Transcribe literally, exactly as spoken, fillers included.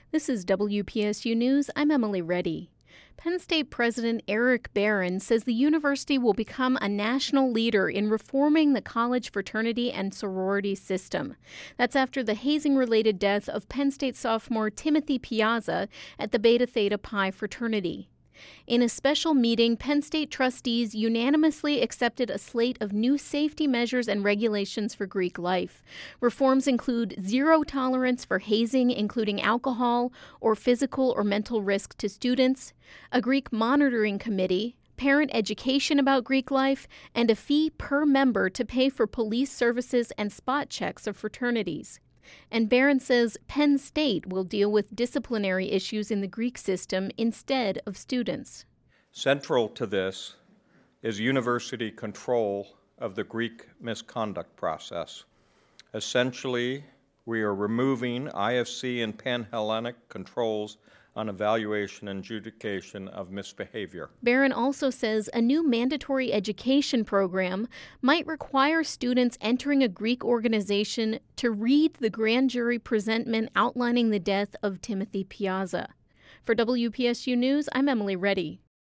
This is W P S U News. I'm Emily Reddy. Penn State President Eric Barron says the university will become a national leader in reforming the college fraternity and sorority system. That's after the hazing-related death of Penn State sophomore Timothy Piazza at the Beta Theta Pi fraternity. In a special meeting, Penn State trustees unanimously accepted a slate of new safety measures and regulations for Greek life. Reforms include zero tolerance for hazing, including alcohol or physical or mental risk to students, a Greek monitoring committee, parent education about Greek life, and a fee per member to pay for police services and spot checks of fraternities. And Barron says Penn State will deal with disciplinary issues in the Greek system instead of students. Central to this is university control of the Greek misconduct process. Essentially, we are removing I F C and Panhellenic controls on evaluation and adjudication of misbehavior. Barron also says a new mandatory education program might require students entering a Greek organization to read the grand jury presentment outlining the death of Timothy Piazza. For W P S U News, I'm Emily Reddy.